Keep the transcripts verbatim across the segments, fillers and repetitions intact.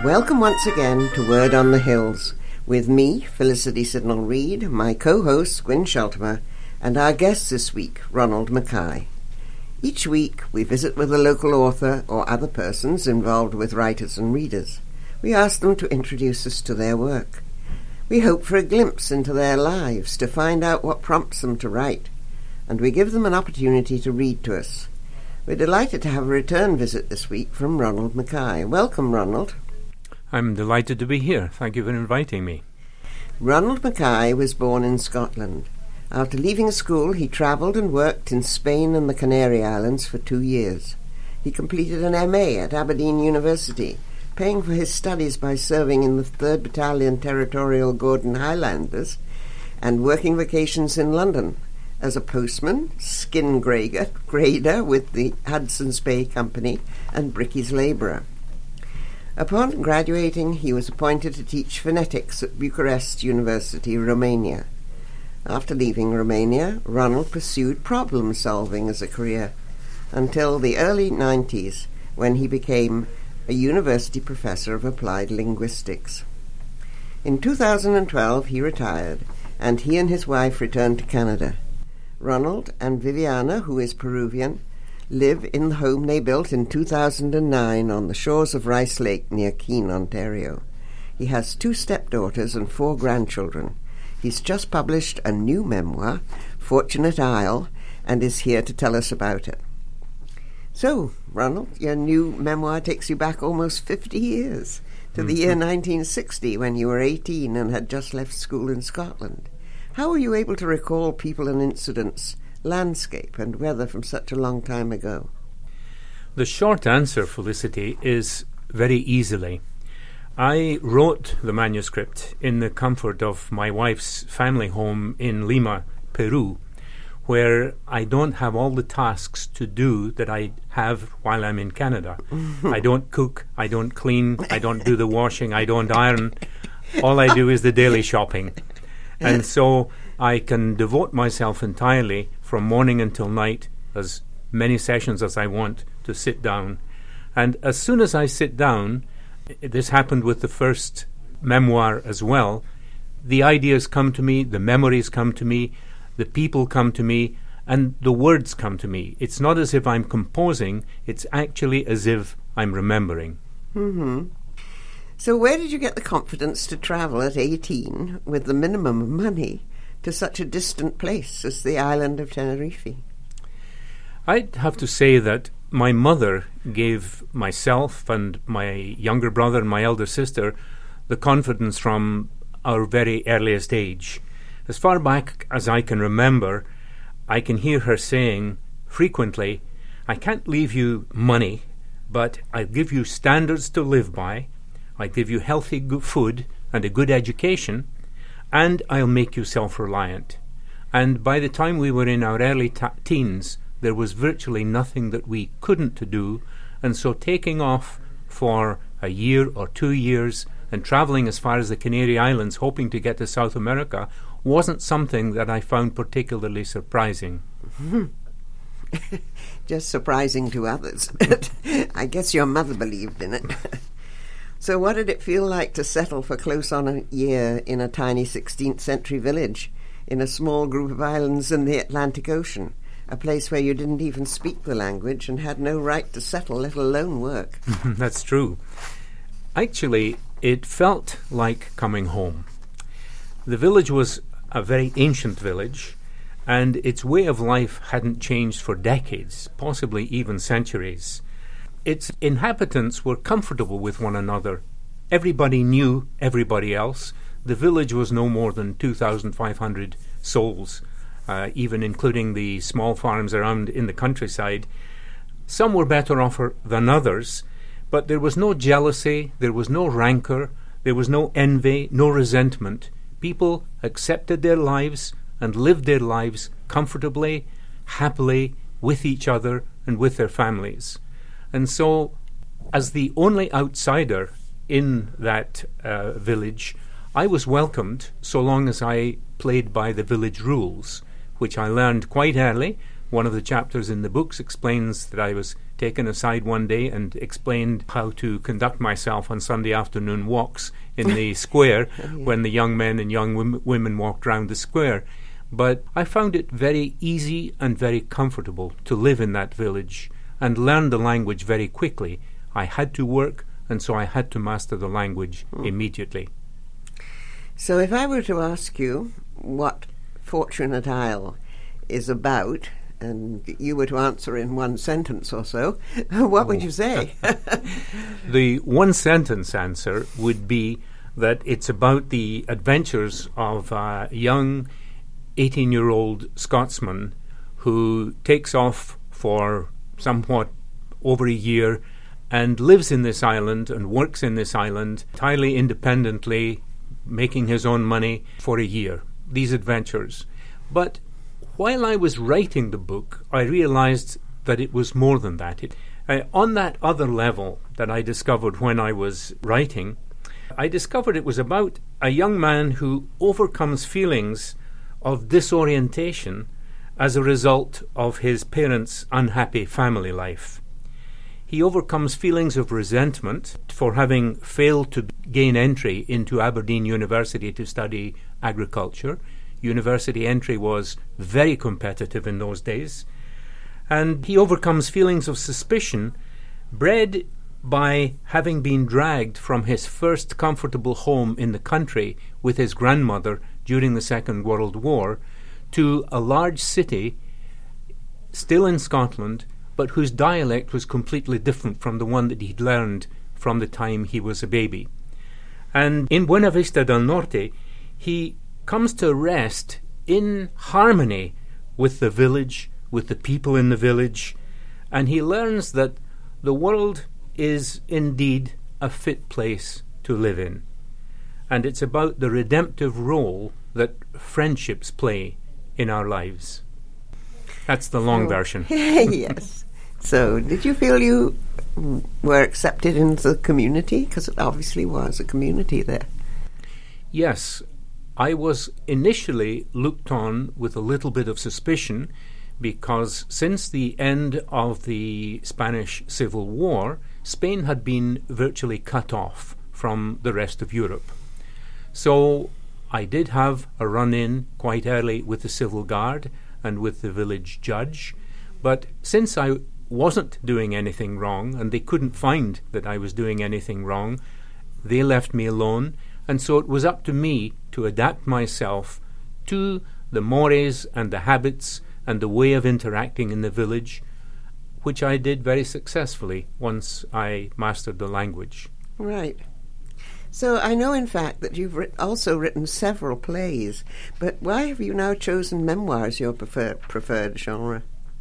Welcome once again to Word on the Hills, with me, Felicity Sidnall-Reid, my co-host, Gwyn Sheltimer, and our guest this week, Ronald Mackay. Each week, we visit with a local author or other persons involved with writers and readers. We ask them to introduce us to their work. We hope for a glimpse into their lives to find out what prompts them to write, and we give them an opportunity to read to us. We're delighted to have a return visit this week from Ronald Mackay. Welcome, Ronald. I'm delighted to be here. Thank you for inviting me. Ronald Mackay was born in Scotland. After leaving school, he travelled and worked in Spain and the Canary Islands for two years. He completed an M A at Aberdeen University, paying for his studies by serving in the third Battalion Territorial Gordon Highlanders and working vacations in London as a postman, skin grader, grader with the Hudson's Bay Company, and brickies labourer. Upon graduating, he was appointed to teach phonetics at Bucharest University, Romania. After leaving Romania, Ronald pursued problem-solving as a career until the early nineties, when he became a university professor of applied linguistics. In two thousand twelve, he retired, and he and his wife returned to Canada. Ronald and Viviana, who is Peruvian, live in the home they built in two thousand nine on the shores of Rice Lake near Keene, Ontario. He has two stepdaughters and four grandchildren. He's just published a new memoir, Fortunate Isle, and is here to tell us about it. So, Ronald, your new memoir takes you back almost fifty years, to mm-hmm. the year nineteen sixty, when you were eighteen and had just left school in Scotland. How were you able to recall people and incidents, landscape and weather from such a long time ago? The short answer, Felicity, is very easily. I wrote the manuscript in the comfort of my wife's family home in Lima, Peru, where I don't have all the tasks to do that I have while I'm in Canada. I don't cook, I don't clean, I don't do the washing, I don't iron. All I do is the daily shopping. And so I can devote myself entirely from morning until night, as many sessions as I want, to sit down. And as soon as I sit down, this happened with the first memoir as well, the ideas come to me, the memories come to me, the people come to me, and the words come to me. It's not as if I'm composing, it's actually as if I'm remembering. Mm-hmm. So where did you get the confidence to travel at eighteen with the minimum of money to such a distant place as the island of Tenerife? I'd have to say that my mother gave myself and my younger brother and my elder sister the confidence from our very earliest age. As far back as I can remember, I can hear her saying frequently, I can't leave you money, but I'll give you standards to live by, I'll give you healthy good food and a good education, and I'll make you self-reliant. And by the time we were in our early ta- teens, there was virtually nothing that we couldn't do, and so taking off for a year or two years and travelling as far as the Canary Islands, hoping to get to South America, wasn't something that I found particularly surprising. Just surprising to others. I guess your mother believed in it. So what did it feel like to settle for close on a year in a tiny sixteenth century village in a small group of islands in the Atlantic Ocean, a place where you didn't even speak the language and had no right to settle, let alone work? That's true. Actually, it felt like coming home. The village was a very ancient village, and its way of life hadn't changed for decades, possibly even centuries. Its inhabitants were comfortable with one another. Everybody knew everybody else. The village was no more than two thousand five hundred souls, uh, even including the small farms around in the countryside. Some were better off than others, but there was no jealousy, there was no rancor, there was no envy, no resentment. People accepted their lives and lived their lives comfortably, happily, with each other and with their families. And so, as the only outsider in that uh, village, I was welcomed so long as I played by the village rules, which I learned quite early, One of the chapters in the books explains that I was taken aside one day and explained how to conduct myself on Sunday afternoon walks in the square oh, yeah. when the young men and young wom- women walked round the square. But I found it very easy and very comfortable to live in that village and learn the language very quickly. I had to work, and so I had to master the language mm. immediately. So if I were to ask you what Fortunate Isle is about, and you were to answer in one sentence or so, what oh. would you say? The one-sentence answer would be that it's about the adventures of a young eighteen-year-old Scotsman who takes off for somewhat over a year and lives in this island and works in this island entirely independently, making his own money for a year. These adventures. But while I was writing the book, I realized that it was more than that. It, uh, on that other level that I discovered when I was writing, I discovered it was about a young man who overcomes feelings of disorientation as a result of his parents' unhappy family life. He overcomes feelings of resentment for having failed to gain entry into Aberdeen University to study agriculture. University entry was very competitive in those days. And he overcomes feelings of suspicion bred by having been dragged from his first comfortable home in the country with his grandmother during the Second World War to a large city still in Scotland, but whose dialect was completely different from the one that he'd learned from the time he was a baby. And in Buena Vista del Norte, he comes to rest in harmony with the village, with the people in the village, and he learns that the world is indeed a fit place to live in. And it's about the redemptive role that friendships play in our lives. That's the long oh. version. Yes. So, did you feel you were accepted into the community? Because it obviously was a community there. Yes. I was initially looked on with a little bit of suspicion because since the end of the Spanish Civil War, Spain had been virtually cut off from the rest of Europe. So I did have a run-in quite early with the Civil Guard and with the village judge, but since I wasn't doing anything wrong and they couldn't find that I was doing anything wrong, they left me alone, and so it was up to me to adapt myself to the mores and the habits and the way of interacting in the village, which I did very successfully once I mastered the language. Right. So I know, in fact, that you've writ- also written several plays, but why have you now chosen memoirs your prefer- preferred genre?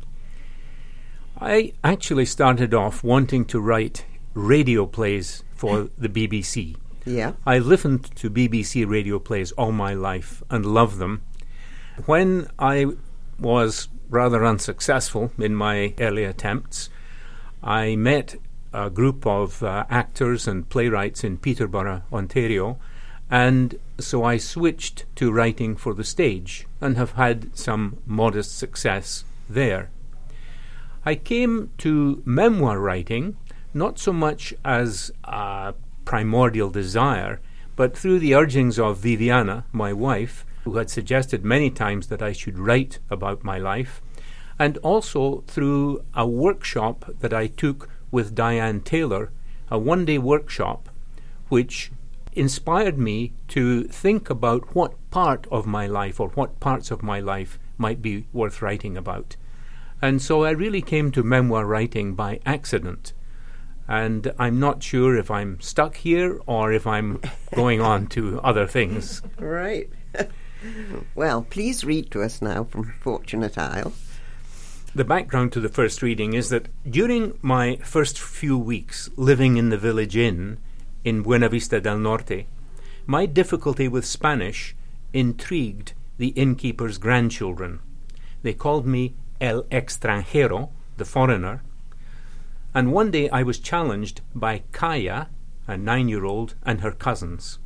I actually started off wanting to write radio plays for the B B C. Yeah. I listened to B B C radio plays all my life and love them. When I was rather unsuccessful in my early attempts, I met a group of uh, actors and playwrights in Peterborough, Ontario, and so I switched to writing for the stage and have had some modest success there. I came to memoir writing not so much as a primordial desire, but through the urgings of Viviana, my wife, who had suggested many times that I should write about my life, and also through a workshop that I took with Diane Taylor, a one-day workshop which inspired me to think about what part of my life or what parts of my life might be worth writing about. And so I really came to memoir writing by accident. And I'm not sure if I'm stuck here or if I'm going on to other things. Right. Well, please read to us now from Fortunate Isle. The background to the first reading is that during my first few weeks living in the village inn in Buena Vista del Norte, my difficulty with Spanish intrigued the innkeeper's grandchildren. They called me El Extranjero, the foreigner, and one day I was challenged by Kaya, a nine-year-old, and her cousins.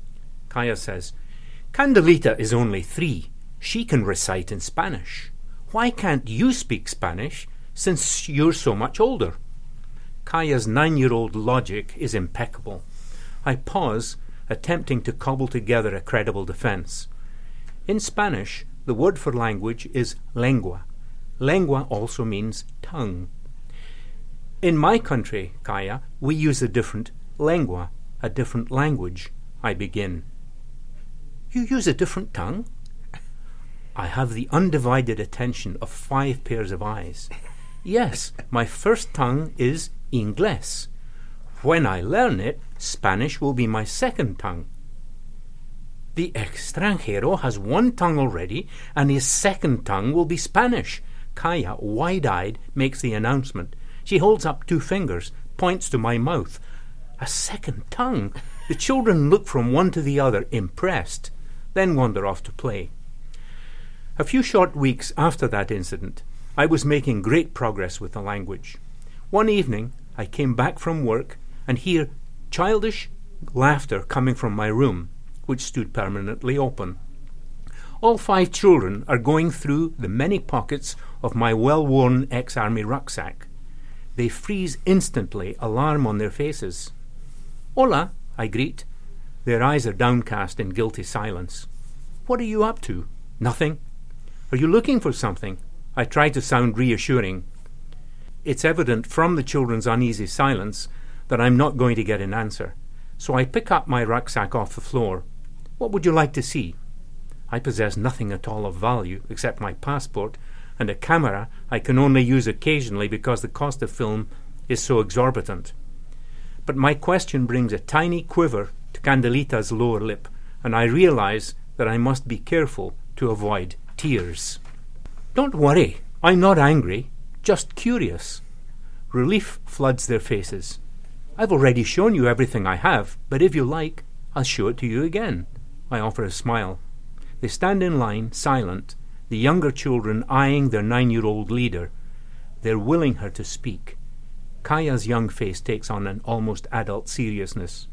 Kaya says, "Candelita is only three. She can recite in Spanish. Why can't you speak Spanish since you're so much older? Kaya's nine-year-old logic is impeccable. I pause, attempting to cobble together a credible defence. In Spanish, the word for language is lengua. Lengua also means tongue. In my country, Kaya, we use a different lengua, a different language. I begin. You use a different tongue? I have the undivided attention of five pairs of eyes. Yes, my first tongue is Inglés. When I learn it, Spanish will be my second tongue. The extranjero has one tongue already, and his second tongue will be Spanish. Kaya, wide-eyed, makes the announcement. She holds up two fingers, points to my mouth. A second tongue? The children look from one to the other, impressed, then wander off to play. A few short weeks after that incident, I was making great progress with the language. One evening, I came back from work and hear childish laughter coming from my room, which stood permanently open. All five children are going through the many pockets of my well-worn ex-army rucksack. They freeze instantly, alarm on their faces. Hola, I greet. Their eyes are downcast in guilty silence. What are you up to? Nothing. Are you looking for something? I try to sound reassuring. It's evident from the children's uneasy silence that I'm not going to get an answer, so I pick up my rucksack off the floor. What would you like to see? I possess nothing at all of value except my passport and a camera I can only use occasionally because the cost of film is so exorbitant. But my question brings a tiny quiver to Candelita's lower lip, and I realize that I must be careful to avoid tears. Don't worry, I'm not angry, just curious. Relief floods their faces. I've already shown you everything I have, but if you like, I'll show it to you again. I offer a smile. They stand in line, silent, the younger children eyeing their nine-year-old leader. They're willing her to speak. Kaya's young face takes on an almost adult seriousness.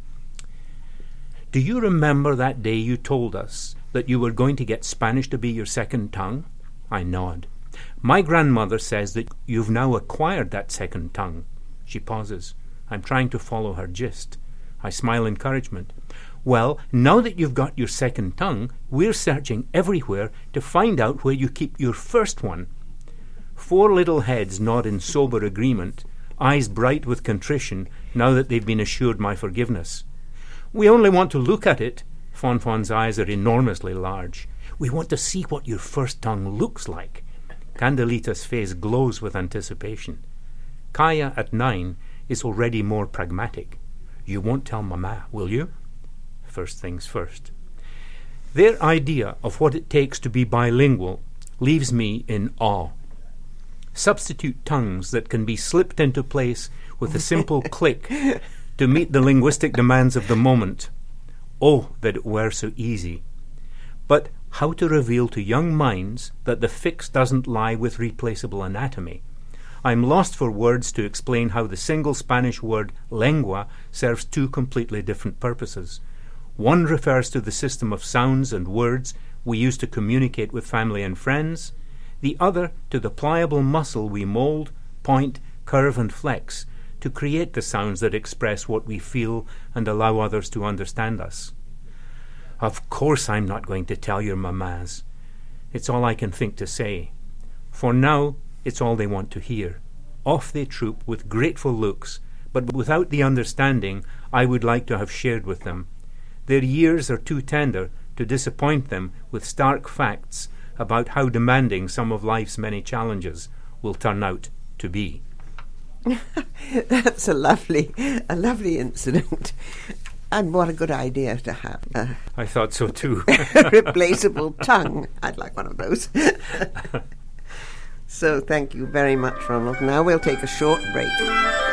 Do you remember that day you told us that you were going to get Spanish to be your second tongue? I nod. My grandmother says that you've now acquired that second tongue. She pauses. I'm trying to follow her gist. I smile encouragement. Well, now that you've got your second tongue, we're searching everywhere to find out where you keep your first one. Four little heads nod in sober agreement, eyes bright with contrition now that they've been assured my forgiveness. We only want to look at it. Fonfon's eyes are enormously large. We want to see what your first tongue looks like. Candelita's face glows with anticipation. Kaya, at nine, is already more pragmatic. You won't tell Mama, will you? First things first. Their idea of what it takes to be bilingual leaves me in awe. Substitute tongues that can be slipped into place with a simple click to meet the linguistic demands of the moment. Oh, that it were so easy. But how to reveal to young minds that the fix doesn't lie with replaceable anatomy? I'm lost for words to explain how the single Spanish word lengua serves two completely different purposes. One refers to the system of sounds and words we use to communicate with family and friends, the other to the pliable muscle we mold, point, curve and flex to create the sounds that express what we feel and allow others to understand us. Of course I'm not going to tell your mamas. It's all I can think to say. For now, it's all they want to hear. Off they troop with grateful looks, but without the understanding I would like to have shared with them. Their years are too tender to disappoint them with stark facts about how demanding some of life's many challenges will turn out to be. That's a lovely, a lovely incident. And what a good idea to have. Uh, I thought so too. A replaceable tongue. I'd like one of those. So thank you very much, Ronald. Now we'll take a short break.